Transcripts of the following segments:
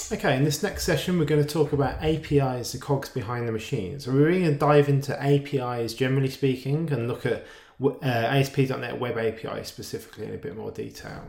Okay, in this next session, we're going to talk about APIs, the cogs behind the machine. So we're really going to dive into APIs generally speaking and look at ASP.NET Web API specifically in a bit more detail.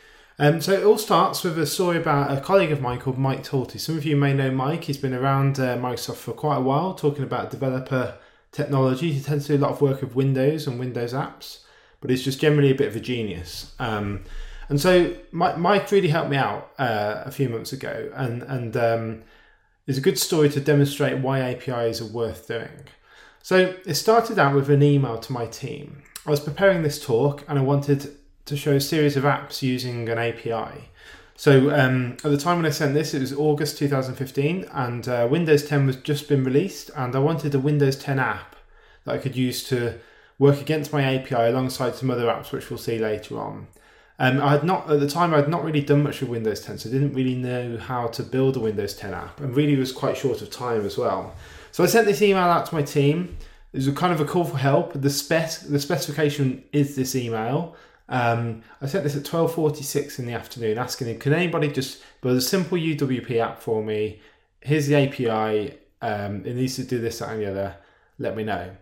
So it all starts with a story about a colleague of mine called Mike Talty. Some of you may know Mike. He's been around Microsoft for quite a while, talking about developer technology. He tends to do a lot of work with Windows and Windows apps, but he's just generally a bit of a genius. And so Mike really helped me out a few months ago, and it's a good story to demonstrate why APIs are worth doing. So it started out with an email to my team. I was preparing this talk and I wanted to show a series of apps using an API. So at the time when I sent this, it was August 2015, and Windows 10 was just been released, and I wanted a Windows 10 app that I could use to work against my API alongside some other apps, which we'll see later on. At the time, I had not really done much with Windows 10, so I didn't really know how to build a Windows 10 app, and really was quite short of time as well. So I sent this email out to my team. It was a kind of a call for help. The specification is this email. I sent this at 12:46 in the afternoon, asking him, can anybody just build a simple UWP app for me? Here's the API. It needs to do this, that, and the other. Let me know.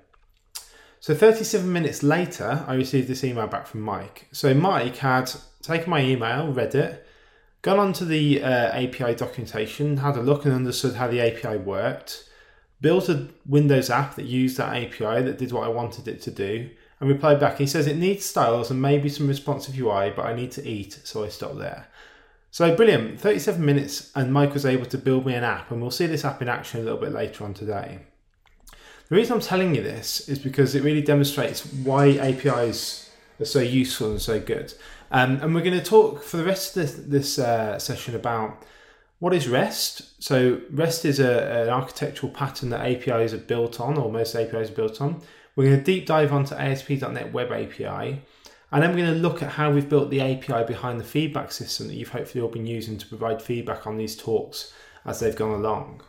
So 37 minutes later, I received this email back from Mike. So Mike had taken my email, read it, gone onto the API documentation, had a look and understood how the API worked, built a Windows app that used that API that did what I wanted it to do, and replied back. He says it needs styles and maybe some responsive UI, but I need to eat, so I stopped there. So brilliant, 37 minutes, and Mike was able to build me an app, and we'll see this app in action a little bit later on today. The reason I'm telling you this is because it really demonstrates why APIs are so useful and so good. And we're going to talk for the rest of this session about what is REST. So REST is an architectural pattern that APIs are built on, or most APIs are built on. We're going to deep dive onto ASP.NET Web API. And then we're going to look at how we've built the API behind the feedback system that you've hopefully all been using to provide feedback on these talks as they've gone along.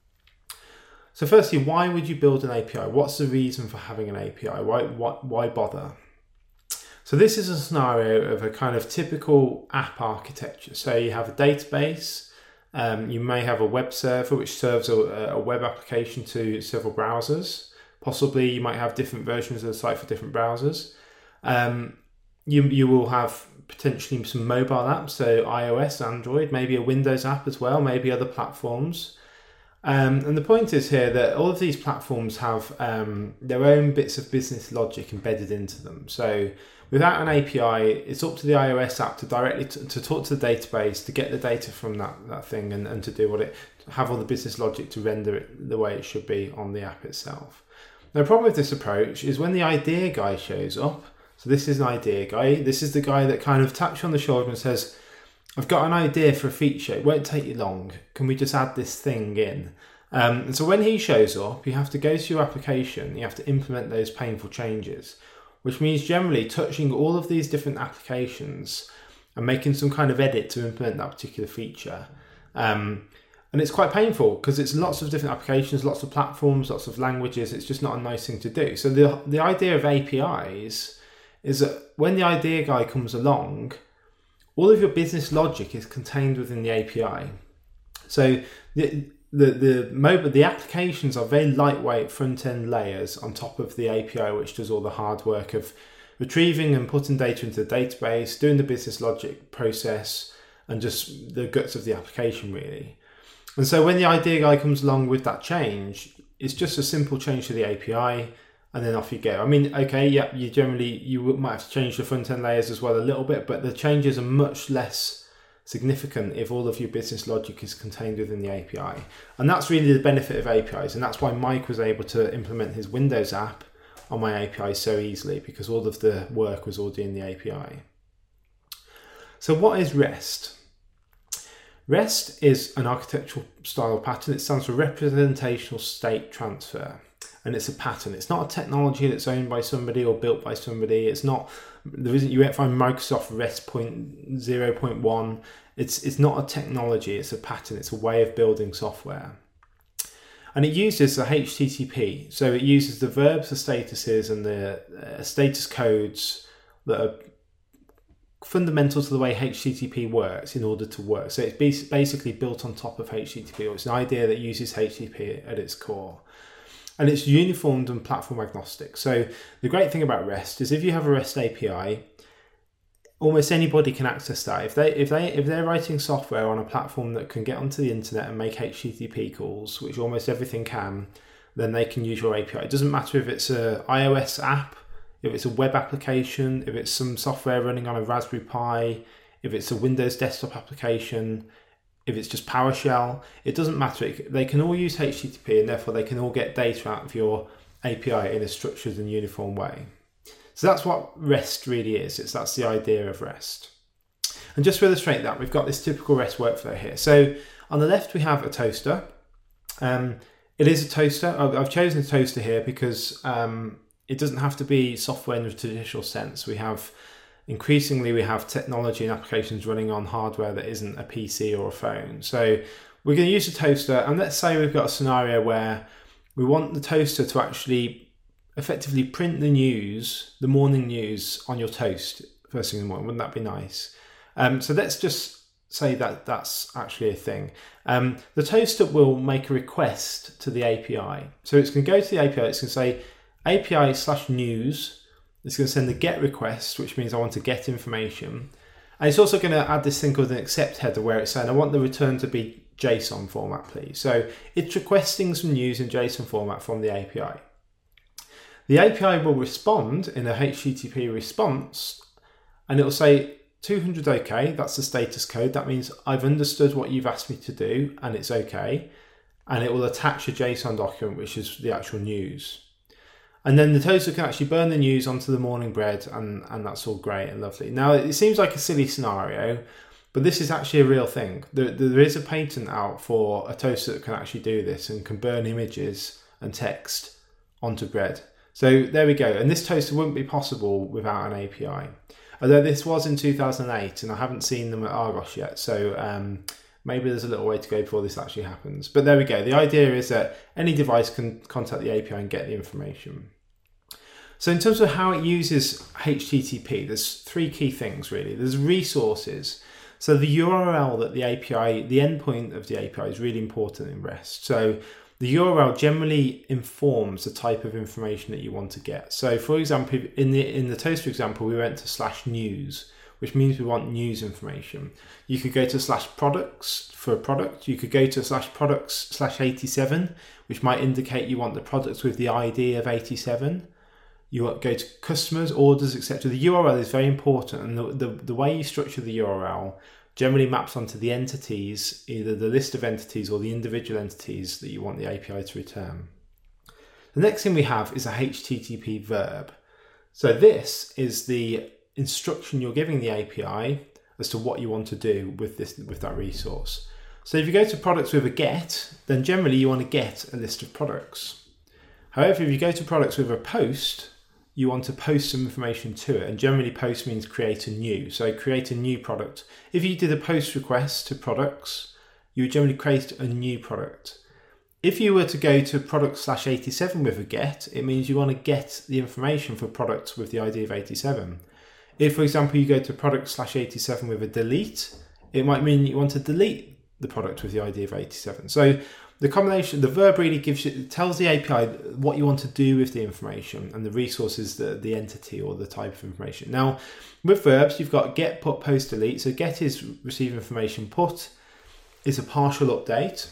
So firstly, why would you build an API? What's the reason for having an API? Why bother? So this is a scenario of a kind of typical app architecture. So you have a database, you may have a web server which serves a web application to several browsers. Possibly you might have different versions of the site for different browsers. You will have potentially some mobile apps, so iOS, Android, maybe a Windows app as well, maybe other platforms. And the point is here that all of these platforms have their own bits of business logic embedded into them. So without an API, it's up to the iOS app to directly to talk to the database, to get the data from that thing and to do have all the business logic to render it the way it should be on the app itself. Now, the problem with this approach is when the idea guy shows up. So this is an idea guy. This is the guy that kind of taps you on the shoulder and says, I've got an idea for a feature. It won't take you long. Can we just add this thing in? And so when he shows up, you have to go to your application. You have to implement those painful changes, which means generally touching all of these different applications and making some kind of edit to implement that particular feature. And it's quite painful because it's lots of different applications, lots of platforms, lots of languages. It's just not a nice thing to do. So the idea of APIs is that when the idea guy comes along, all of your business logic is contained within the API. So the applications are very lightweight front-end layers on top of the API, which does all the hard work of retrieving and putting data into the database, doing the business logic process, and just the guts of the application, really. And so when the idea guy comes along with that change, it's just a simple change to the API, and then off you go. I mean, okay, yeah, you might have to change the front-end layers as well a little bit, but the changes are much less significant if all of your business logic is contained within the API. And that's really the benefit of APIs, and that's why Mike was able to implement his Windows app on my API so easily, because all of the work was already in the API. So what is REST? REST is an architectural style pattern. It stands for Representational State Transfer. And it's a pattern. It's not a technology that's owned by somebody or built by somebody. You won't find Microsoft REST 0.1. It's not a technology, it's a pattern. It's a way of building software. And it uses the HTTP. So it uses the verbs, the statuses, and the status codes that are fundamental to the way HTTP works in order to work. So it's basically built on top of HTTP, or it's an idea that uses HTTP at its core. And it's uniformed and platform agnostic. So the great thing about REST is if you have a REST API, almost anybody can access that. If they're writing software on a platform that can get onto the internet and make HTTP calls, which almost everything can, then they can use your API. It doesn't matter if it's an iOS app, if it's a web application, if it's some software running on a Raspberry Pi, if it's a Windows desktop application, if it's just PowerShell, it doesn't matter. They can all use HTTP, and therefore they can all get data out of your API in a structured and uniform way. So that's what REST really is. That's the idea of REST. And just to illustrate that, we've got this typical REST workflow here. So on the left, we have a toaster. It is a toaster. I've chosen a toaster here because it doesn't have to be software in the traditional sense. Increasingly, we have technology and applications running on hardware that isn't a PC or a phone. So we're going to use a toaster, and let's say we've got a scenario where we want the toaster to actually effectively print the news, the morning news, on your toast first thing in the morning. Wouldn't that be nice? So let's just say that that's actually a thing. The toaster will make a request to the API. So it's going to go to the API, it's going to say API/news. It's going to send the GET request, which means I want to get information. And it's also going to add this thing called an accept header where it's saying, I want the return to be JSON format, please. So it's requesting some news in JSON format from the API. The API will respond in a HTTP response, and it'll say 200 OK, that's the status code. That means I've understood what you've asked me to do, and it's OK. And it will attach a JSON document, which is the actual news. And then the toaster can actually burn the news onto the morning bread, and that's all great and lovely. Now, it seems like a silly scenario, but this is actually a real thing. There is a patent out for a toaster that can actually do this and can burn images and text onto bread. So there we go. And this toaster wouldn't be possible without an API. Although this was in 2008, and I haven't seen them at Argos yet. So maybe there's a little way to go before this actually happens. But there we go. The idea is that any device can contact the API and get the information. So in terms of how it uses HTTP, there's three key things really. There's resources. So the URL that the API, the endpoint of the API is really important in REST. So the URL generally informs the type of information that you want to get. So for example, in the toaster example, we went to /news, which means we want news information. You could go to /products for a product. You could go to /products/87, which might indicate you want the products with the ID of 87. You go to customers, orders, etc. The URL is very important, and the way you structure the URL generally maps onto the entities, either the list of entities or the individual entities that you want the API to return. The next thing we have is a HTTP verb. So this is the instruction you're giving the API as to what you want to do with that resource. So if you go to products with a get, then generally you want to get a list of products. However, if you go to products with a post, you want to post some information to it, and generally post means create a new. So create a new product. If you did a post request to products, you would generally create a new product. If you were to go to products/87 with a get, it means you want to get the information for products with the ID of 87. If, for example, you go to products/87 with a delete, it might mean you want to delete the product with the ID of 87. So the combination, the verb really tells the API what you want to do with the information, and the resource is the entity or the type of information. Now, with verbs, you've got get, put, post, delete. So get is receive information. Put is a partial update.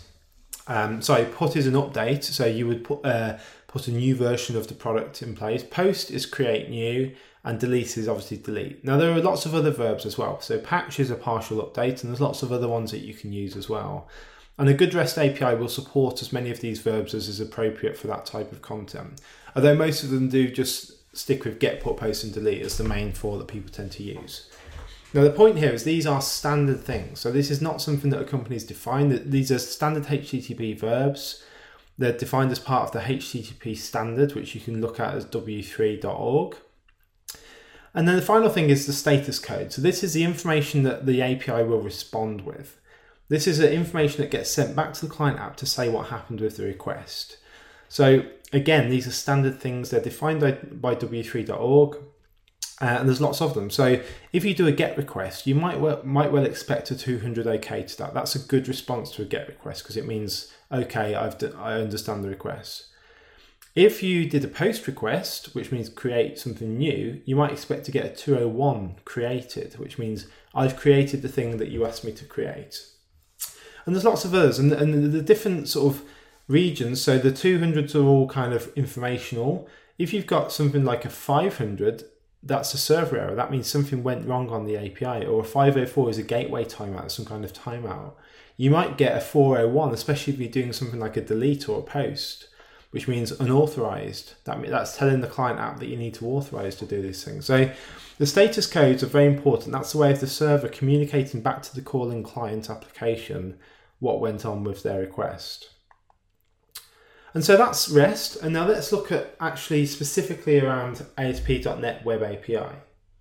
Put is an update. So you would put a new version of the product in place. Post is create new, and delete is obviously delete. Now, there are lots of other verbs as well. So patch is a partial update, and there's lots of other ones that you can use as well. And a good REST API will support as many of these verbs as is appropriate for that type of content. Although most of them do just stick with get, put, post, and delete as the main four that people tend to use. Now, the point here is these are standard things. So this is not something that a company's defined. These are standard HTTP verbs. They're defined as part of the HTTP standard, which you can look at as w3.org. And then the final thing is the status code. So this is the information that the API will respond with. This is the information that gets sent back to the client app to say what happened with the request. So again, these are standard things. They're defined by w3.org. And there's lots of them. So if you do a GET request, you might well expect a 200 OK to that. That's a good response to a GET request because it means, okay, I understand the request. If you did a POST request, which means create something new, you might expect to get a 201 created, which means I've created the thing that you asked me to create. And there's lots of others, and the different sort of regions. So the 200s are all kind of informational. If you've got something like a 500, that's a server error. That means something went wrong on the API. Or a 504 is a gateway timeout, some kind of timeout. You might get a 401, especially if you're doing something like a delete or a post, which means unauthorized. That's telling the client app that you need to authorize to do these things. So the status codes are very important. That's the way of the server communicating back to the calling client application what went on with their request. And so that's REST. And now let's look at actually specifically around ASP.NET Web API.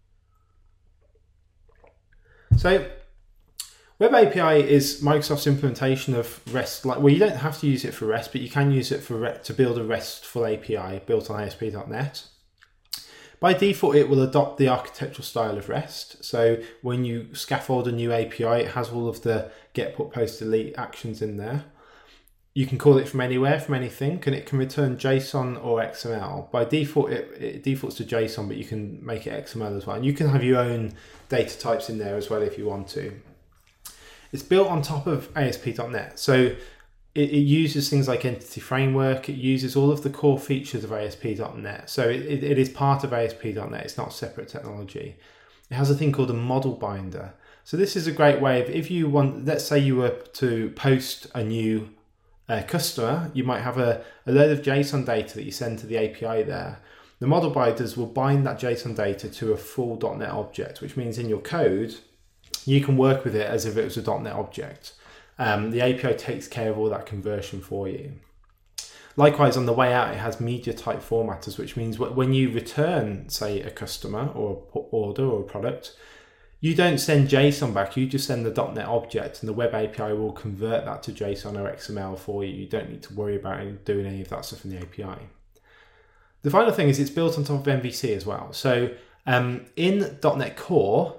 So Web API is Microsoft's implementation of REST. You don't have to use it for REST, but you can use it to build a RESTful API built on ASP.NET. By default, it will adopt the architectural style of REST. So when you scaffold a new API, it has all of the get, put, post, delete actions in there. You can call it from anywhere, from anything, and it can return JSON or XML. By default, it defaults to JSON, but you can make it XML as well. And you can have your own data types in there as well if you want to. It's built on top of ASP.NET. So it uses things like Entity Framework. It uses all of the core features of ASP.NET. So it is part of ASP.NET. It's not separate technology. It has a thing called a model binder. So this is a great way of, if you want, let's say you were to post a new customer, you might have a load of JSON data that you send to the API there. The model binders will bind that JSON data to a full .NET object, which means in your code, you can work with it as if it was a .NET object. The API takes care of all that conversion for you. Likewise, on the way out, it has media type formatters, which means when you return, say, a customer or an order or a product, you don't send JSON back, you just send the .NET object, and the web API will convert that to JSON or XML for you. You don't need to worry about doing any of that stuff in the API. The final thing is it's built on top of MVC as well. So in .NET Core,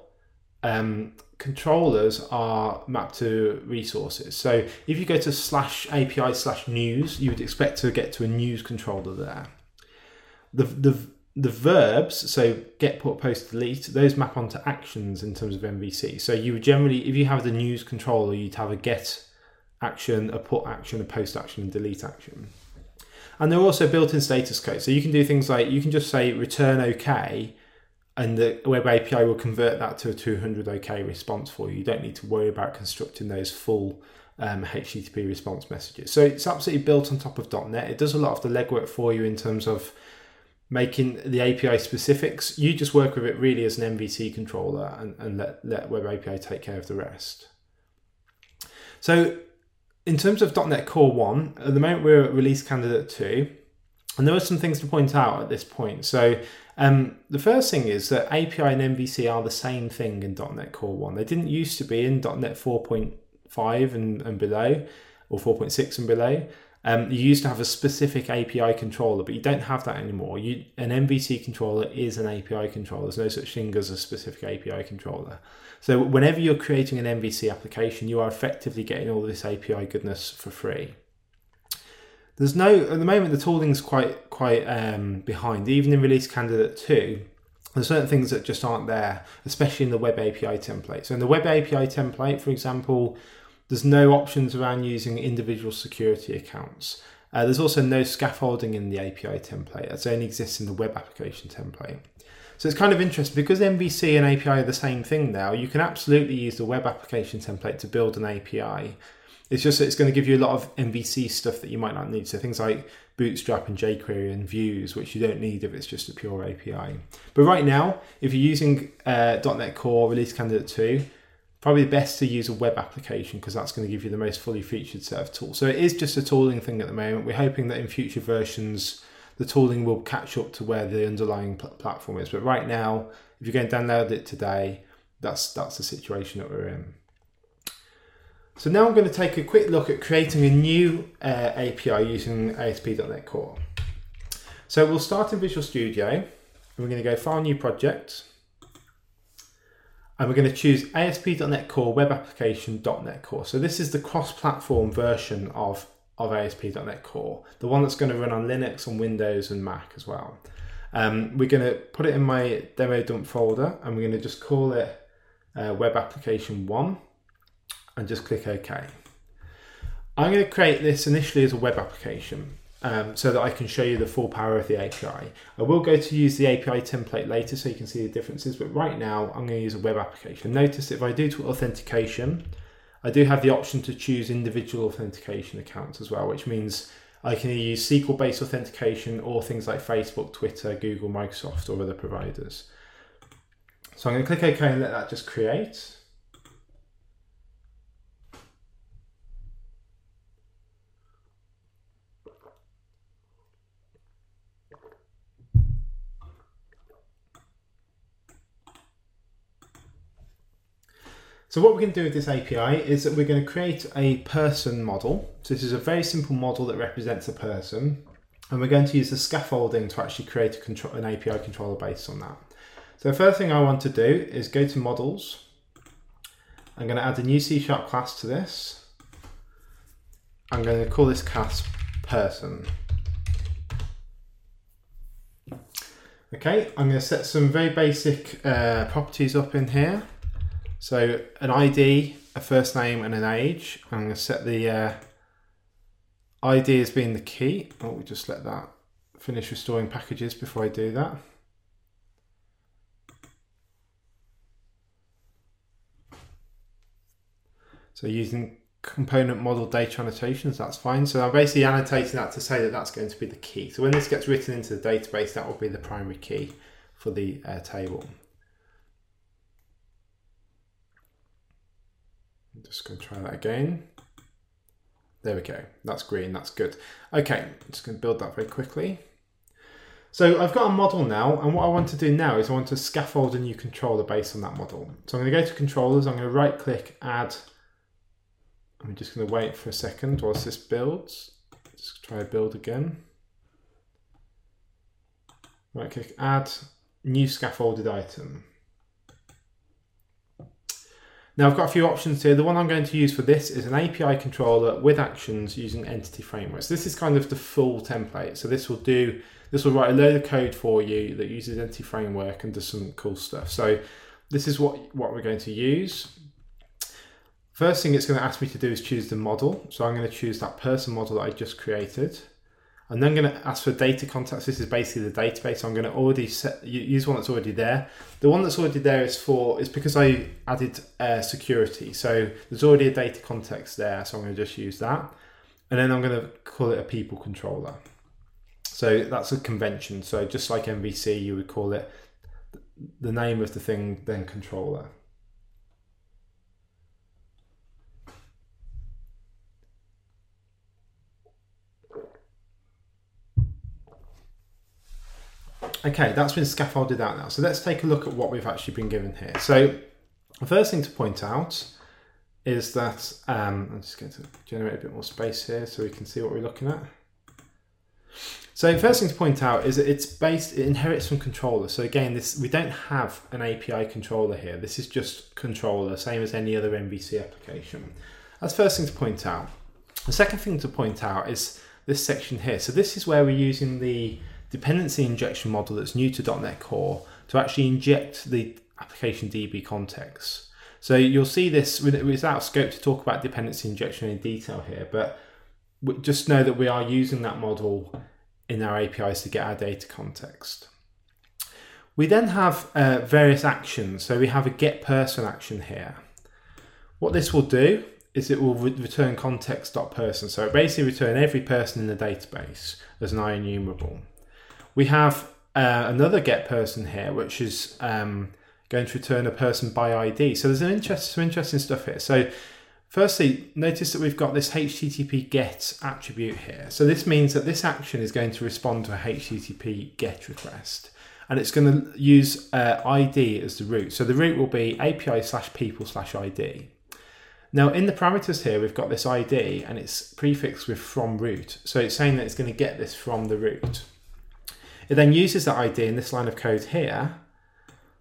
controllers are mapped to resources. So if you go to /API/news, you would expect to get to a news controller there. The verbs, so get, put, post, delete, those map onto actions in terms of MVC. So you would generally, if you have the news controller, you'd have a get action, a put action, a post action, and delete action. And they're also built in status code. So you can do things like, you can just say return OK, and the web API will convert that to a 200 OK response for you. You don't need to worry about constructing those full HTTP response messages. So it's absolutely built on top of .NET. It does a lot of the legwork for you in terms of making the API specifics. You just work with it really as an MVC controller and let Web API take care of the rest. So in terms of .NET Core 1, at the moment we're at release candidate 2, and there are some things to point out at this point. So the first thing is that API and MVC are the same thing in .NET Core 1. They didn't used to be in .NET 4.5 and below, or 4.6 and below. You used to have a specific API controller, but you don't have that anymore. An MVC controller is an API controller. There's no such thing as a specific API controller. So whenever you're creating an MVC application, you are effectively getting all this API goodness for free. At the moment, the tooling's quite behind. Even in release candidate 2, there's certain things that just aren't there, especially in the Web API template. So in the Web API template, for example, there's no options around using individual security accounts. There's also no scaffolding in the API template. That only exists in the web application template. So it's kind of interesting because MVC and API are the same thing now. You can absolutely use the web application template to build an API. It's just that it's going to give you a lot of MVC stuff that you might not need. So things like Bootstrap and jQuery and views, which you don't need if it's just a pure API. But right now, if you're using .NET Core Release Candidate 2, probably best to use a web application because that's going to give you the most fully featured set of tools. So it is just a tooling thing at the moment. We're hoping that in future versions, the tooling will catch up to where the underlying platform is. But right now, if you're going to download it today, that's the situation that we're in. So now I'm going to take a quick look at creating a new API using ASP.NET Core. So we'll start in Visual Studio, and we're going to go File, New Project. And we're going to choose ASP.NET Core Web Application.NET Core. So this is the cross-platform version of ASP.NET Core, the one that's going to run on Linux, on Windows and Mac as well. We're going to put it in my demo dump folder, and we're going to just call it Web Application 1 and just click OK. I'm going to create this initially as a web application so that I can show you the full power of the API. I will go to use the API template later so you can see the differences, but right now I'm going to use a web application. Notice if I do to authentication, I do have the option to choose individual authentication accounts as well, which means I can either use SQL-based authentication or things like Facebook, Twitter, Google, Microsoft, or other providers. So I'm going to click OK and let that just create. So what we're going to do with this API is that we're going to create a person model. So this is a very simple model that represents a person. And we're going to use the scaffolding to actually create an API controller based on that. So the first thing I want to do is go to models. I'm going to add a new C# class to this. I'm going to call this class person. Okay, I'm going to set some very basic properties up in here. So an ID, a first name and an age. I'm going to set the ID as being the key. Oh, we'll just let that finish restoring packages before I do that. So using component model data annotations, that's fine. So I'm basically annotating that to say that that's going to be the key. So when this gets written into the database, that will be the primary key for the table. I'm just going to try that again. There we go. That's green. That's good. Okay, I'm just going to build that very quickly. So I've got a model now, and what I want to do now is I want to scaffold a new controller based on that model. So I'm going to go to controllers. I'm going to right click, add. I'm just going to wait for a second whilst this builds. Just try build again. Right click, add, new scaffolded item. Now I've got a few options here. The one I'm going to use for this is an API controller with actions using entity frameworks. This is kind of the full template. So this will write a load of code for you that uses entity framework and does some cool stuff. So this is what we're going to use. First thing it's going to ask me to do is choose the model. So I'm going to choose that person model that I just created. I'm then going to ask for data contacts. This is basically the database. So I'm going to already use one that's already there. The one that's already there is because I added security. So there's already a data context there. So I'm going to just use that. And then I'm going to call it a people controller. So that's a convention. So just like MVC, you would call it the name of the thing, then controller. Okay, that's been scaffolded out now. So let's take a look at what we've actually been given here. So the first thing to point out is that, I'm just going to generate a bit more space here so we can see what we're looking at. So the first thing to point out is that it inherits from controller. So again, we don't have an API controller here. This is just controller, same as any other MVC application. That's the first thing to point out. The second thing to point out is this section here. So this is where we're using the dependency injection model that's new to .NET Core to actually inject the application DB context. So you'll see this without scope to talk about dependency injection in detail here, but just know that we are using that model in our APIs to get our data context. We then have various actions. So we have a get person action here. What this will do is it will return context.person. So it basically return every person in the database as an IEnumerable. We have another get person here, which is going to return a person by ID. So there's some interesting stuff here. So firstly, notice that we've got this HTTP GET attribute here. So this means that this action is going to respond to a HTTP GET request. And it's going to use ID as the root. So the root will be API/people/ID. Now in the parameters here, we've got this ID and it's prefixed with from root. So it's saying that it's going to get this from the root. It then uses that ID in this line of code here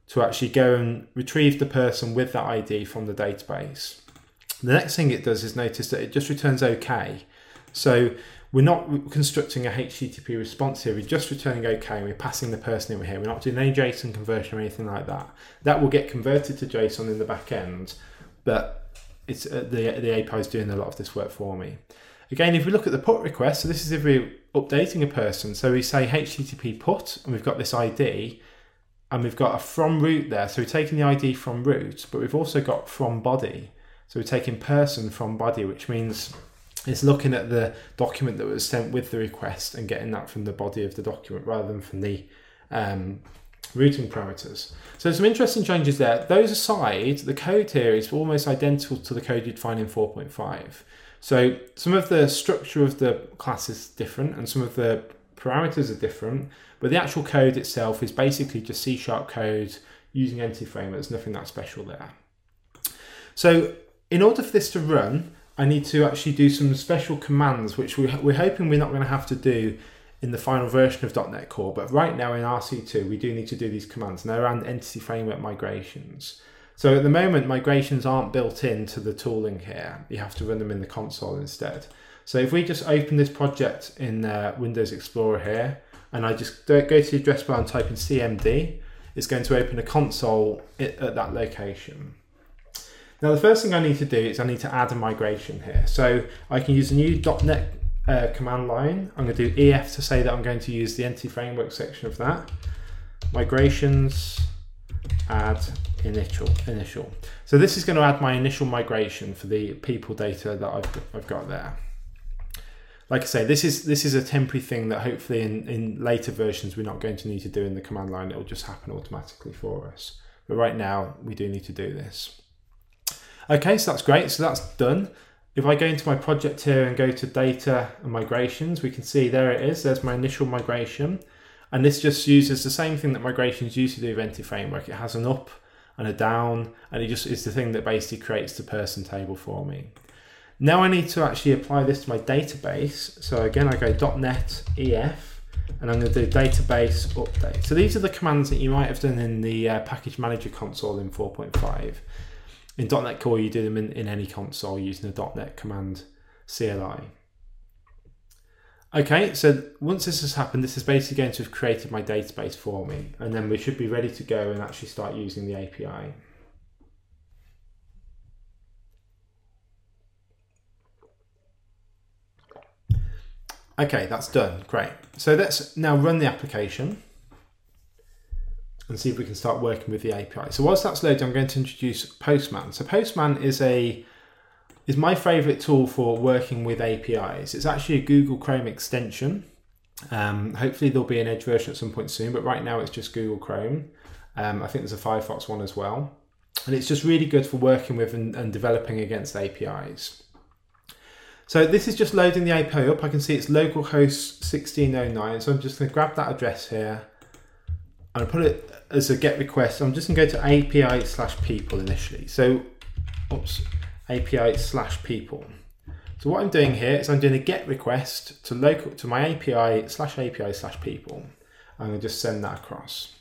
to actually go and retrieve the person with that ID from the database. The next thing it does is notice that it just returns OK. So we're not constructing a HTTP response here, we're just returning OK, and we're passing the person in here. We're not doing any JSON conversion or anything like that. That will get converted to JSON in the back end, but it's the API is doing a lot of this work for me. Again, if we look at the put request, so this is if we're updating a person, so we say HTTP put, and we've got this ID, and we've got a from root there, so we're taking the ID from root, but we've also got from body. So we're taking person from body, which means it's looking at the document that was sent with the request and getting that from the body of the document rather than from the routing parameters. So some interesting changes there. Those aside, the code here is almost identical to the code you'd find in 4.5. So some of the structure of the class is different and some of the parameters are different, but the actual code itself is basically just C# code using Entity Framework. There's nothing that special there. So in order for this to run, I need to actually do some special commands, which we're hoping we're not going to have to do in the final version of .NET Core, but right now in RC2 we do need to do these commands, and they're around Entity Framework migrations. So at the moment, migrations aren't built into the tooling here. You have to run them in the console instead. So if we just open this project in Windows Explorer here, and I just go to the address bar and type in CMD, it's going to open a console at that location. Now the first thing I need to do is I need to add a migration here. So I can use a new .NET command line. I'm going to do EF to say that I'm going to use the Entity Framework section of that. Migrations, add initial. So this is going to add my initial migration for the people data that I've got there. Like I say, this is a temporary thing that hopefully in later versions we're not going to need to do in the command line. It will just happen automatically for us. But right now we do need to do this. Okay, so that's great. So that's done. If I go into my project here and go to data and migrations, we can see there it is. There's my initial migration. And this just uses the same thing that migrations used to do with Entity Framework. It has an up and a down, and it just is the thing that basically creates the person table for me. Now I need to actually apply this to my database. So again, I go .NET EF, and I'm going to do database update. So these are the commands that you might have done in the package manager console in 4.5. In .NET Core, you do them in any console using the .NET command CLI. Okay, so once this has happened, this is basically going to have created my database for me, and then we should be ready to go and actually start using the API. Okay, that's done, great. So let's now run the application and see if we can start working with the API. So whilst that's loading, I'm going to introduce Postman. So Postman is my favorite tool for working with APIs. It's actually a Google Chrome extension. Hopefully there'll be an Edge version at some point soon, but right now it's just Google Chrome. I think there's a Firefox one as well. And it's just really good for working with and developing against APIs. So this is just loading the API up. I can see it's localhost 1609. So I'm just going to grab that address here and put it as a GET request. I'm just going to go to API/people initially. So, API/people. So what I'm doing here is I'm doing a GET request to my API/API/people. I'm going to just send that across.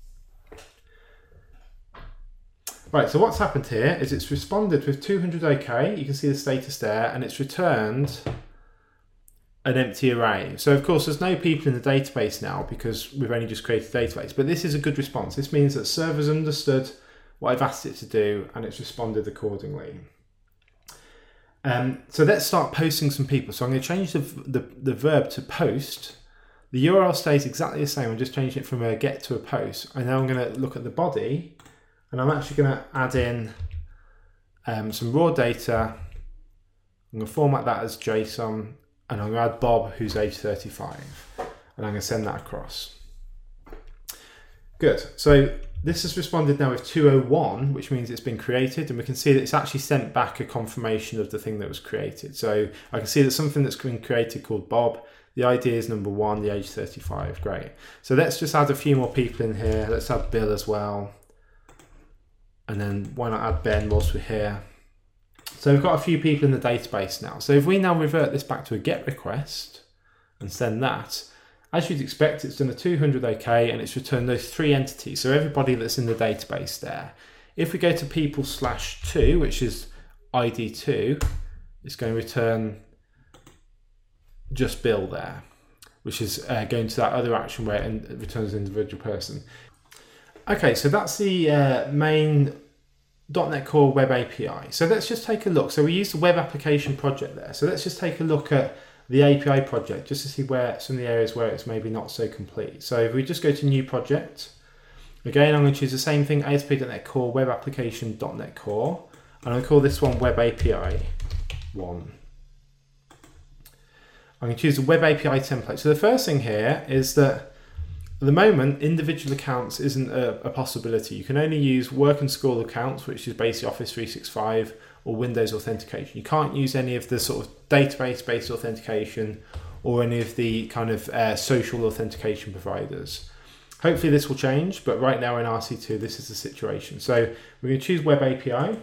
Right, so what's happened here is it's responded with 200 OK. You can see the status there, and it's returned an empty array. So of course there's no people in the database now because we've only just created a database, but this is a good response. This means that the server's understood what I've asked it to do and it's responded accordingly. So let's start posting some people. So I'm going to change the verb to post. The URL stays exactly the same. I'm just changing it from a get to a post. And now I'm going to look at the body, and I'm actually going to add in some raw data. I'm going to format that as JSON, and I'm going to add Bob, who's age 35, and I'm going to send that across. Good. So this has responded now with 201, which means it's been created, and we can see that it's actually sent back a confirmation of the thing that was created. So I can see that something that's been created called Bob, the ID is number 1, the age 35. Great. So let's just add a few more people in here. Let's add Bill as well. And then why not add Ben whilst we're here? So we've got a few people in the database now. So if we now revert this back to a GET request and send that, As you'd expect, it's done a 200 OK and it's returned those 3 entities, so everybody that's in the database there. If we go to people/2, which is ID2, it's going to return just Bill there, which is going to that other action where it returns an individual person. Okay, so that's the main .NET Core Web API. So let's just take a look. So we used the web application project there. So let's just take a look at the API project just to see where some of the areas where it's maybe not so complete. So if we just go to new project, again, I'm going to choose the same thing, ASP.NET Core Web Application .NET Core. And I'm going to call this one Web API 1. I'm going to choose the Web API template. So the first thing here is that at the moment, individual accounts isn't a possibility. You can only use work and school accounts, which is basically Office 365 or Windows authentication. You can't use any of the sort of database-based authentication or any of the kind of social authentication providers. Hopefully this will change, but right now in RC2, this is the situation. So we're going to choose Web API.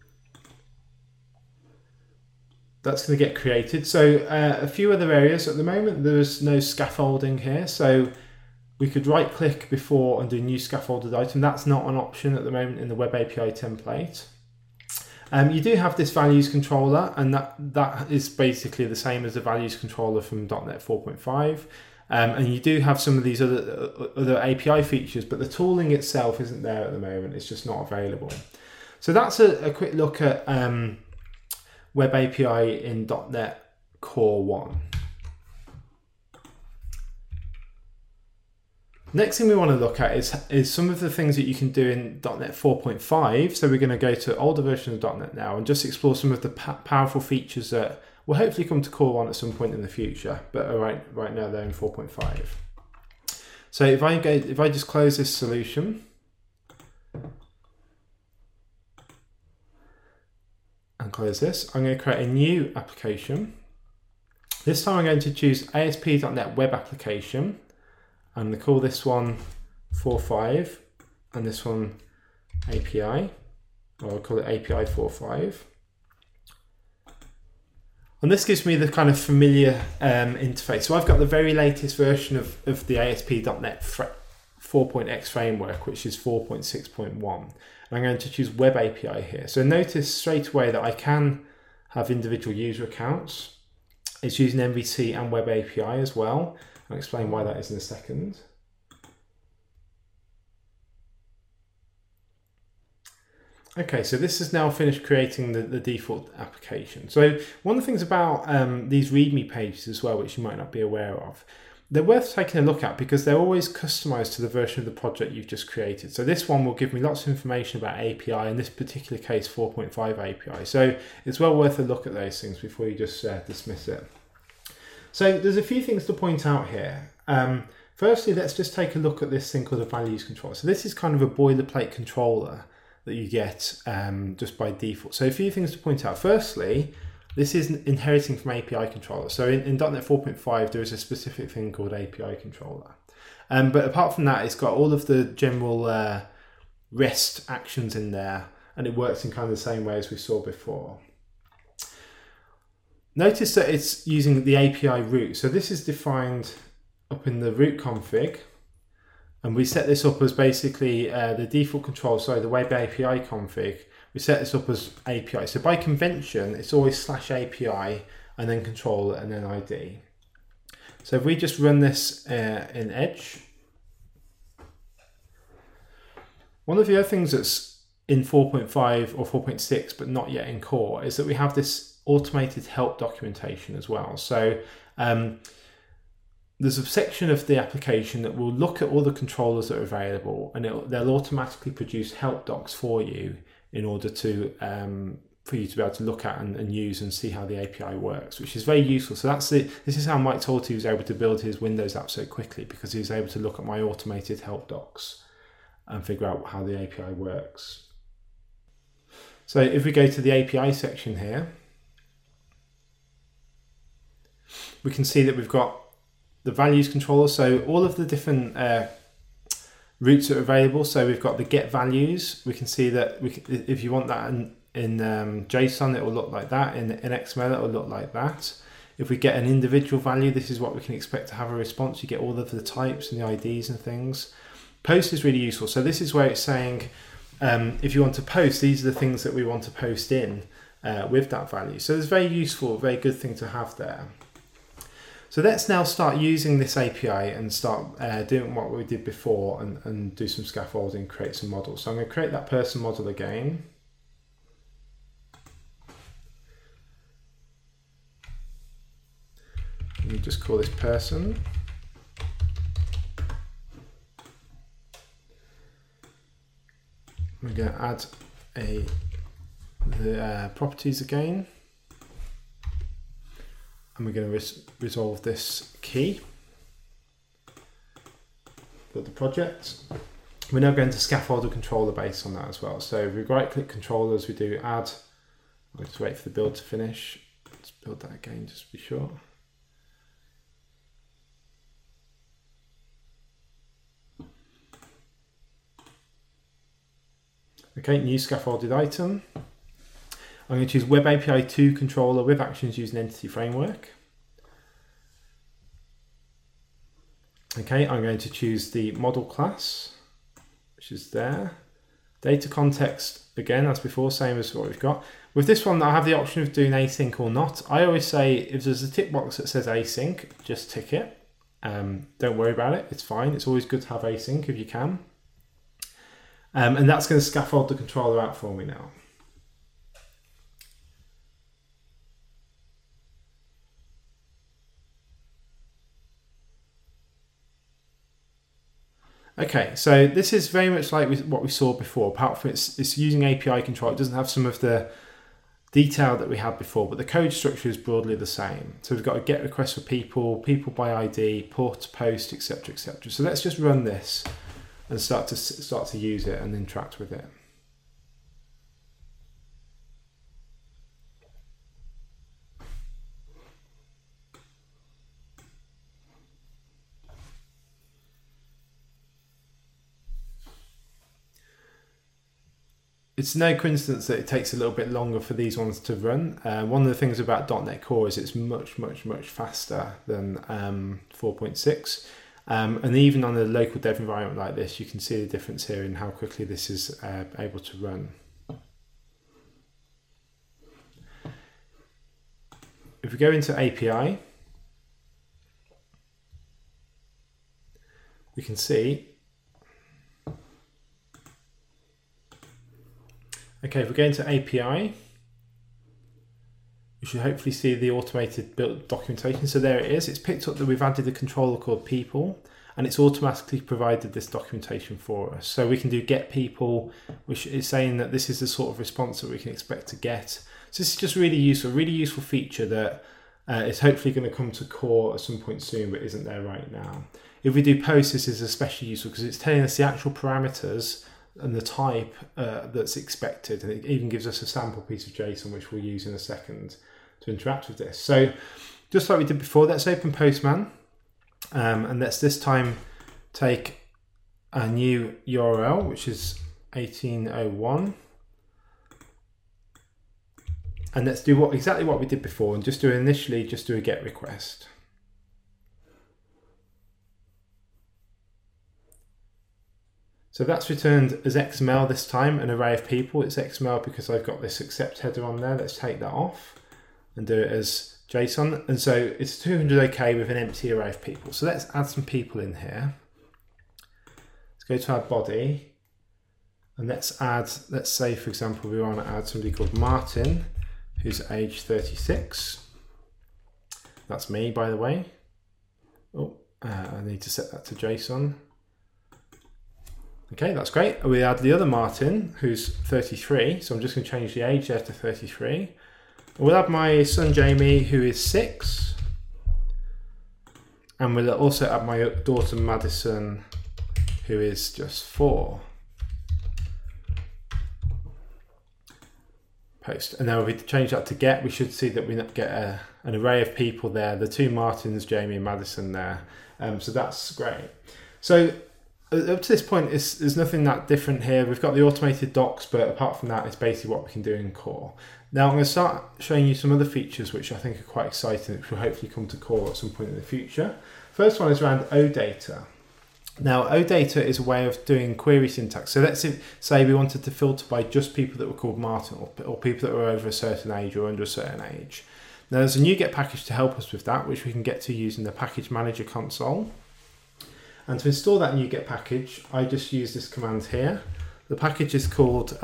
That's going to get created. So a few other areas at the moment, there's no scaffolding here. So we could right click before and do new scaffolded item. That's not an option at the moment in the Web API template. You do have this values controller, and that is basically the same as the values controller from .NET 4.5. And you do have some of these other API features, but the tooling itself isn't there at the moment. It's just not available. So that's a quick look at Web API in .NET Core 1. Next thing we want to look at is some of the things that you can do in .NET 4.5. So we're going to go to older versions of .NET now and just explore some of the powerful features that will hopefully come to Core 1 at some point in the future. But right now they're in 4.5. So if I just close this solution and close this, I'm going to create a new application. This time I'm going to choose ASP.NET Web Application. I'm going to call this one 4.5 and this one API, or I'll call it API 4.5. And this gives me the kind of familiar interface. So I've got the very latest version of the ASP.NET 4.x framework, which is 4.6.1. And I'm going to choose Web API here. So notice straight away that I can have individual user accounts. It's using MVC and Web API as well. I'll explain why that is in a second. Okay, so this is now finished creating the default application. So one of the things about these README pages as well, which you might not be aware of, they're worth taking a look at because they're always customized to the version of the project you've just created. So this one will give me lots of information about API, in this particular case 4.5 API. So it's well worth a look at those things before you just dismiss it. So there's a few things to point out here. Firstly, let's just take a look at this thing called a values controller. So this is kind of a boilerplate controller that you get just by default. So a few things to point out. Firstly, this is inheriting from API controller. So in .NET 4.5, there is a specific thing called API controller. But apart from that, it's got all of the general REST actions in there, and it works in kind of the same way as we saw before. Notice that it's using the API root. So this is defined up in the root config. And we set this up as basically the default control, so the web API config. We set this up as API. So by convention, it's always /API and then control and then ID. So if we just run this in Edge, one of the other things that's in 4.5 or 4.6 but not yet in Core is that we have this automated help documentation as well. So there's a section of the application that will look at all the controllers that are available, and they'll automatically produce help docs for you in order to for you to be able to look at and use and see how the API works, which is very useful. So this is how Mike Talty was able to build his Windows app so quickly, because he was able to look at my automated help docs and figure out how the API works. So if we go to the API section here, we can see that we've got the values controller. So all of the different routes are available. So we've got the get values. We can see that if you want that in JSON, it will look like that. In XML, it will look like that. If we get an individual value, this is what we can expect to have a response. You get all of the types and the IDs and things. Post is really useful. So this is where it's saying, if you want to post, these are the things that we want to post in with that value. So it's very useful, very good thing to have there. So let's now start using this API and start doing what we did before and do some scaffolding, create some models. So I'm going to create that person model again. Let me just call this person. We're going to add the properties again. And we're going to resolve this key. Build the project. We're now going to scaffold a controller based on that as well. So if we right click controllers, we do add. We'll just wait for the build to finish. Let's build that again just to be sure. Okay, new scaffolded item. I'm going to choose Web API 2 controller with actions using Entity Framework. Okay, I'm going to choose the model class, which is there. Data context, again, as before, same as what we've got. With this one, I have the option of doing async or not. I always say if there's a tick box that says async, just tick it. Don't worry about it, it's fine. It's always good to have async if you can. And that's going to scaffold the controller out for me now. Okay, so this is very much like what we saw before, apart from it's using API control. It doesn't have some of the detail that we had before, but the code structure is broadly the same. So we've got a get request for people, people by ID, port, post, etc., etc. So let's just run this and start to use it and interact with it. It's no coincidence that it takes a little bit longer for these ones to run. One of the things about .NET Core is it's much faster than 4.6. And even on a local dev environment like this, you can see the difference here in how quickly this is able to run. If we go into API, we can see, okay, if we go into API, you should hopefully see the automated build documentation. So there it is. It's picked up that we've added a controller called people, and it's automatically provided this documentation for us. So we can do get people, which is saying that this is the sort of response that we can expect to get. So this is just really useful feature that is hopefully going to come to core at some point soon, but isn't there right now. If we do post, this is especially useful because it's telling us the actual parameters and the type that's expected, and it even gives us a sample piece of JSON which we'll use in a second to interact with this. So just like we did before, let's open Postman and let's this time take a new URL which is 1801, and let's do exactly what we did before and just do a get request. So that's returned as XML this time, an array of people. It's XML because I've got this accept header on there. Let's take that off and do it as JSON. And so it's 200 OK with an empty array of people. So let's add some people in here. Let's go to our body and let's say, for example, we want to add somebody called Martin, who's age 36. That's me, by the way. Oh, I need to set that to JSON. Okay, that's great. We add the other Martin, who's 33. So I'm just going to change the age there to 33. We'll add my son Jamie, who is 6. And we'll also add my daughter Madison, who is just 4. Post. And now if we change that to get, we should see that we get an array of people there. The 2 Martins, Jamie and Madison there. So that's great. So up to this point, there's nothing that different here. We've got the automated docs, but apart from that, it's basically what we can do in core. Now I'm going to start showing you some other features which I think are quite exciting, which will hopefully come to core at some point in the future. First one is around OData. Now OData is a way of doing query syntax. So let's say we wanted to filter by just people that were called Martin, or people that were over a certain age or under a certain age. Now there's a NuGet package to help us with that, which we can get to using the Package Manager console. And to install that NuGet package, I just use this command here. The package is called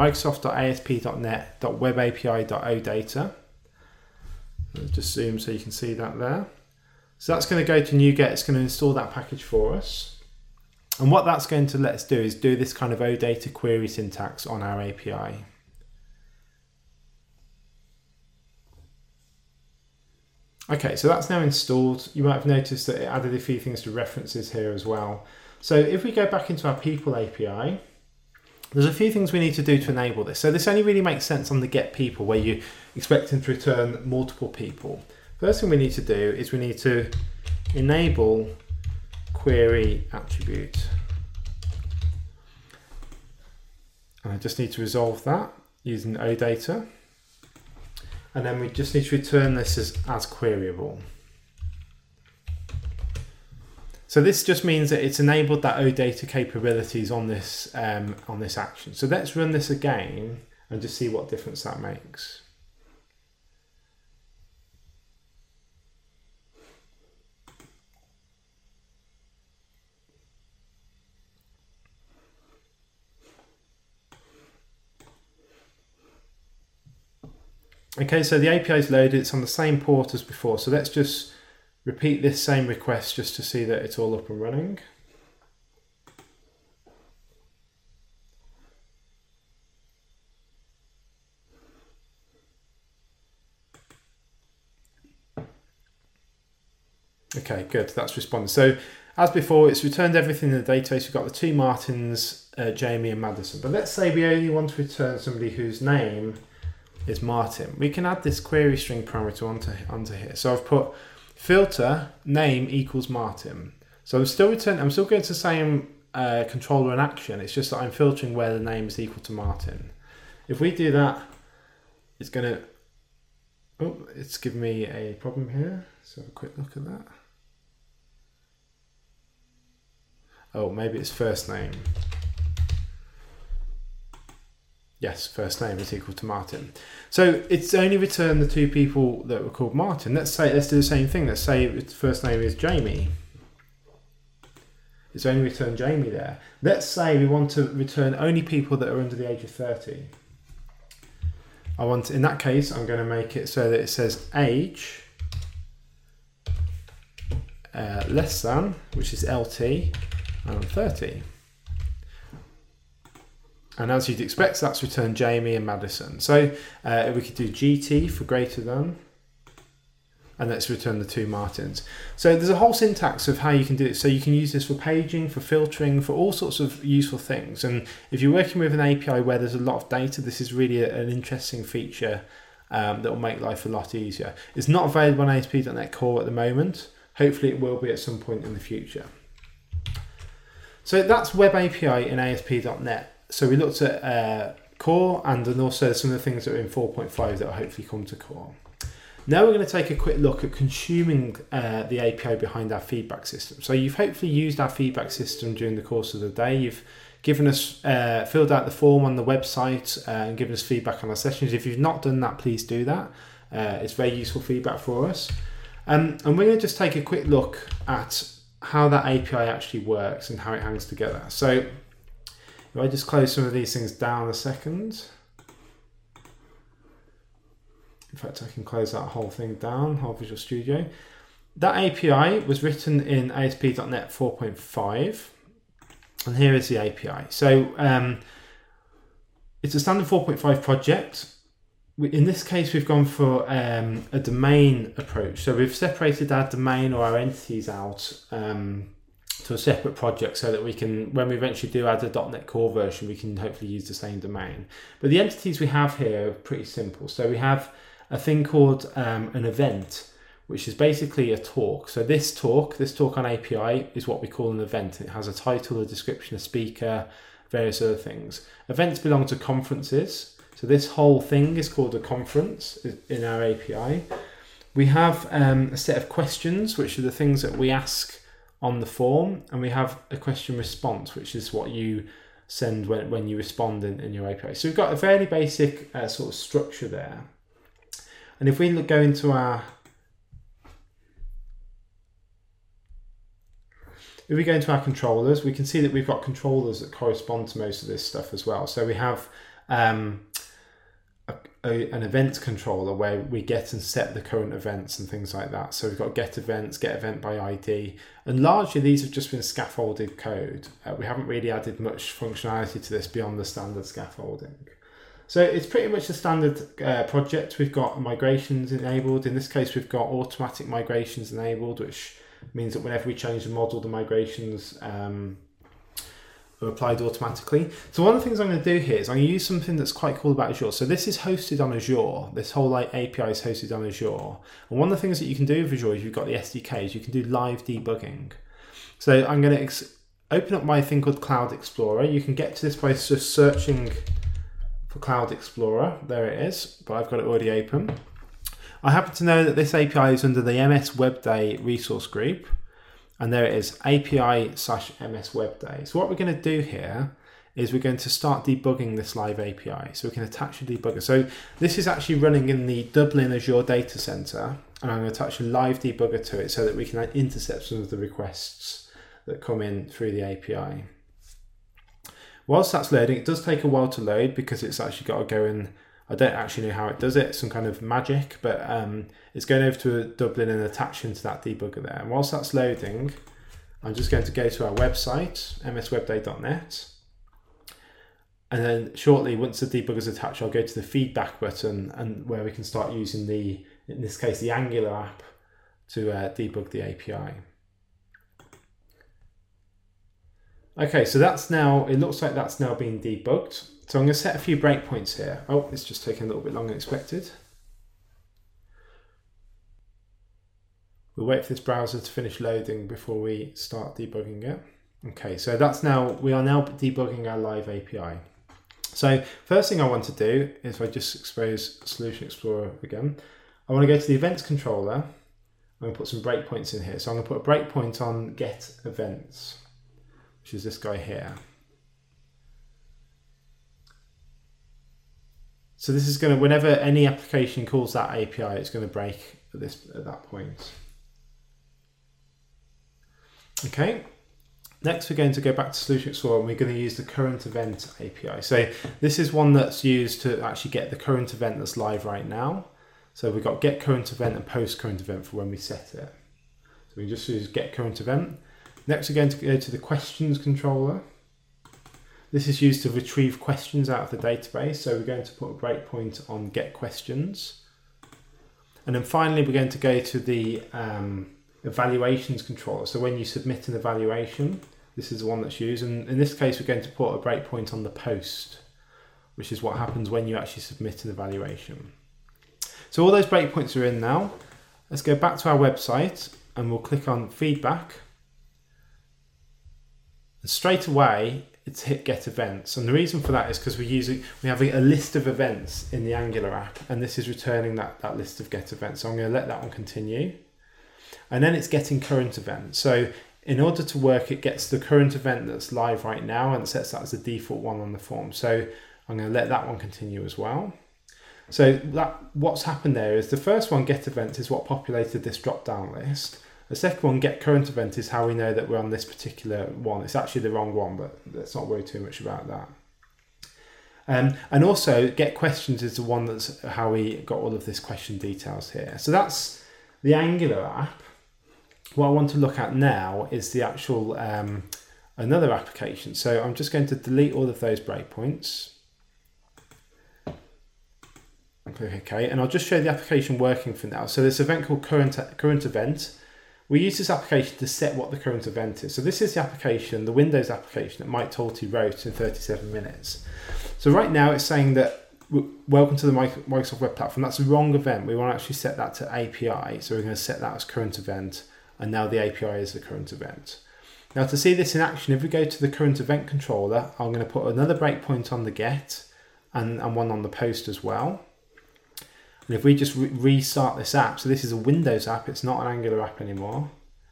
microsoft.asp.net.webapi.odata. I'll just zoom so you can see that there. So that's going to go to NuGet, it's going to install that package for us. And what that's going to let us do is do this kind of OData query syntax on our API. Okay, so that's now installed. You might have noticed that it added a few things to references here as well. So if we go back into our People API, there's a few things we need to do to enable this. So this only really makes sense on the get people where you're expecting to return multiple people. First thing we need to do is we need to enable query attribute. And I just need to resolve that using OData. And then we just need to return this as queryable. So this just means that it's enabled that OData capabilities on this action. So let's run this again and just see what difference that makes. Okay, so the API is loaded, it's on the same port as before. So let's just repeat this same request just to see that it's all up and running. Okay, good, that's responded. So as before, it's returned everything in the database. We've got the two Martins, Jamie and Madison. But let's say we only want to return somebody whose name is Martin. We can add this query string parameter onto here. So I've put filter name equals Martin. So I'm still going to the same controller and action. It's just that I'm filtering where the name is equal to Martin. If we do that, it's going to, it's giving me a problem here. So have a quick look at that. Oh, maybe it's first name. Yes, first name is equal to Martin. So it's only returned the two people that were called Martin. Let's do the same thing. Let's say its first name is Jamie. It's only returned Jamie there. Let's say we want to return only people that are under the age of 30. In that case, I'm going to make it so that it says age less than, which is LT, and 30. And as you'd expect, that's returned Jamie and Madison. So we could do GT for greater than, and let's return the two Martins. So there's a whole syntax of how you can do it. So you can use this for paging, for filtering, for all sorts of useful things. And if you're working with an API where there's a lot of data, this is really an interesting feature that will make life a lot easier. It's not available on ASP.NET Core at the moment. Hopefully it will be at some point in the future. So that's Web API in ASP.NET. So we looked at Core and then also some of the things that are in 4.5 that will hopefully come to Core. Now we're going to take a quick look at consuming the API behind our feedback system. So you've hopefully used our feedback system during the course of the day. You've given us, filled out the form on the website and given us feedback on our sessions. If you've not done that, please do that. It's very useful feedback for us. And we're going to just take a quick look at how that API actually works and how it hangs together. So if I just close some of these things down a second. In fact, I can close that whole thing down, whole Visual Studio. That API was written in ASP.NET 4.5, and here is the API. So it's a standard 4.5 project. In this case, we've gone for a domain approach. So we've separated our domain or our entities out to a separate project so that we can, when we eventually do add a .NET Core version, we can hopefully use the same domain. But the entities we have here are pretty simple. So we have a thing called an event, which is basically a talk. So this talk on API is what we call an event. It has a title, a description, a speaker, various other things. Events belong to conferences. So this whole thing is called a conference in our API. We have a set of questions, which are the things that we ask on the form, and we have a question response, which is what you send when you respond in your API. So we've got a fairly basic sort of structure there. And if we go into our controllers, we can see that we've got controllers that correspond to most of this stuff as well. So we have an events controller where we get and set the current events and things like that. So we've got get events, get event by ID, and largely these have just been scaffolded code. We haven't really added much functionality to this beyond the standard scaffolding. So it's pretty much a standard project. We've got migrations enabled. In this case, we've got automatic migrations enabled, which means that whenever we change the model, the migrations are applied automatically. So one of the things I'm going to do here is I'm going to use something that's quite cool about Azure. So this is hosted on Azure. This whole API is hosted on Azure. And one of the things that you can do with Azure is you've got the SDKs, you can do live debugging. So I'm going to open up my thing called Cloud Explorer. You can get to this by just searching for Cloud Explorer. There it is, but I've got it already open. I happen to know that this API is under the MS Web Day resource group. And there it is, API/MS Web Day. So what we're going to do here is we're going to start debugging this live API. So we can attach a debugger. So this is actually running in the Dublin Azure data center. And I'm going to attach a live debugger to it so that we can intercept some of the requests that come in through the API. Whilst that's loading, it does take a while to load because it's actually got to go in. I don't actually know how it does it, some kind of magic, but it's going over to Dublin and attaching to that debugger there. And whilst that's loading, I'm just going to go to our website, mswebday.net. And then shortly, once the debugger's attached, I'll go to the feedback button and where we can start using in this case, the Angular app to debug the API. Okay, so it looks like that's now been debugged. So I'm going to set a few breakpoints here. Oh, it's just taking a little bit longer than expected. We'll wait for this browser to finish loading before we start debugging it. Okay, so we are now debugging our live API. So first thing I want to do is if I just expose Solution Explorer again, I want to go to the events controller. I'm going to put some breakpoints in here. So I'm going to put a breakpoint on get events, which is this guy here. So this is going to, whenever any application calls that API, it's going to break at that point. Okay. Next, we're going to go back to Solution Explorer and we're going to use the current event API. So this is one that's used to actually get the current event that's live right now. So we've got get current event and post current event for when we set it. So we just use get current event. Next, we're going to go to the questions controller. This is used to retrieve questions out of the database. So we're going to put a breakpoint on get questions. And then finally, we're going to go to the evaluations controller. So when you submit an evaluation, this is the one that's used. And in this case, we're going to put a breakpoint on the post, which is what happens when you actually submit an evaluation. So all those breakpoints are in now. Let's go back to our website and we'll click on feedback. And straight away, it's hit get events. And the reason for that is because we have a list of events in the Angular app, and this is returning that list of get events. So I'm going to let that one continue. And then it's getting current events. So in order to work, it gets the current event that's live right now and sets that as the default one on the form. So I'm going to let that one continue as well. So what's happened there is the first one, get event, is what populated this drop-down list. The second one, get current event, is how we know that we're on this particular one. It's actually the wrong one, but let's not worry too much about that. And also, get questions is the one that's how we got all of this question details here. So that's the Angular app. What I want to look at now is the actual another application. So I'm just going to delete all of those breakpoints. Okay, and I'll just show the application working for now. So this event called current event. We use this application to set what the current event is. So this is the application, the Windows application that Mike Talty wrote in 37 minutes. So right now it's saying that welcome to the Microsoft Web Platform. That's the wrong event. We want to actually set that to API. So we're going to set that as current event. And now the API is the current event. Now to see this in action, if we go to the current event controller, I'm going to put another breakpoint on the get and one on the post as well. And if we just restart this app, so this is a Windows app, it's not an Angular app anymore.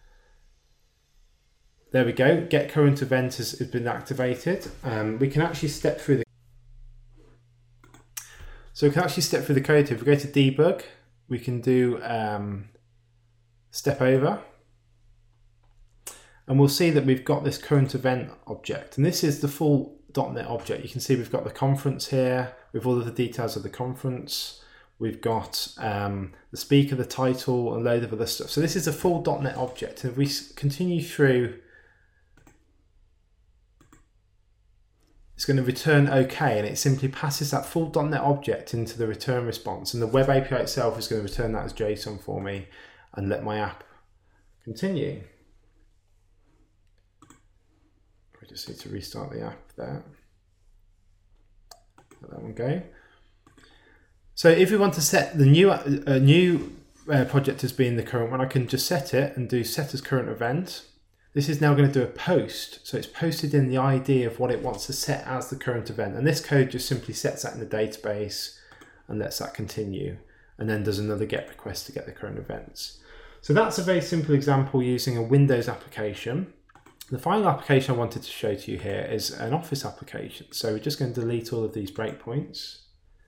There we go, get current event has been activated. We can actually step through the code here. If we go to debug, we can do step over. And we'll see that we've got this current event object. And this is the full .NET object. You can see we've got the conference here with all of the details of the conference. We've got the speaker, the title, and a load of other stuff. So this is a full .NET object. And if we continue through, it's going to return OK, and it simply passes that full .NET object into the return response. And the web API itself is going to return that as JSON for me and let my app continue. I just need to restart the app there. Let that one go. So if we want to set the new project as being the current one, I can just set it and do set as current event. This is now going to do a post. So it's posted in the ID of what it wants to set as the current event. And this code just simply sets that in the database and lets that continue. And then does another GET request to get the current events. So that's a very simple example using a Windows application. The final application I wanted to show to you here is an Office application. So we're just going to delete all of these breakpoints.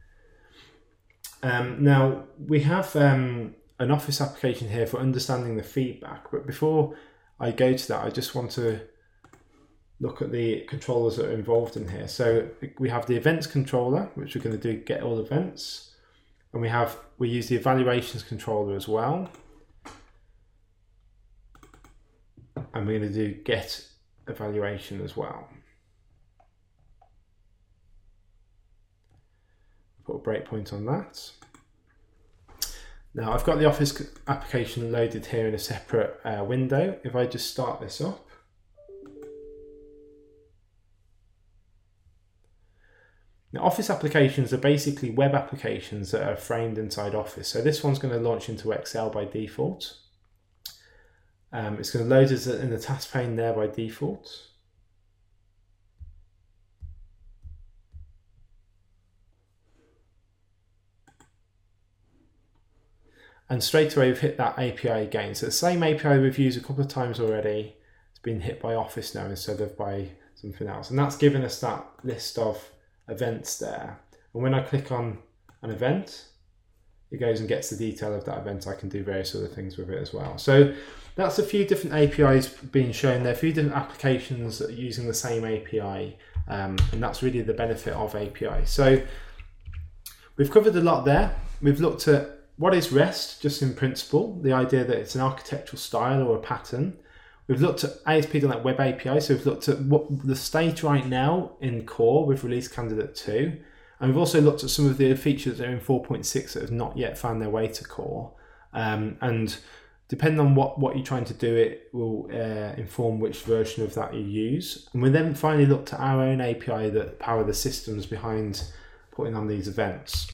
Now we have an Office application here for understanding the feedback, but before I go to that, I just want to look at the controllers that are involved in here. So we have the events controller, which we're going to do get all events, and we use the evaluations controller as well, and we're going to do get evaluation as well. Put a breakpoint on that. Now I've got the Office application loaded here in a separate window. If I just start this up, now Office applications are basically web applications that are framed inside Office. So this one's going to launch into Excel by default. It's going to load us in the task pane there by default. And straight away we've hit that API again. So the same API we've used a couple of times already, it's been hit by Office now instead of by something else. And that's given us that list of events there. And when I click on an event, it goes and gets the detail of that event. I can do various other things with it as well. So that's a few different APIs being shown there, a few different applications that are using the same API. And that's really the benefit of API. So we've covered a lot there. We've looked at what is REST, just in principle, the idea that it's an architectural style or a pattern. We've looked at ASP.NET Web API, so we've looked at what the state right now in core with Release Candidate 2. And we've also looked at some of the features that are in 4.6 that have not yet found their way to core. And depending on what you're trying to do, it will inform which version of that you use. And we then finally looked at our own API that power the systems behind putting on these events.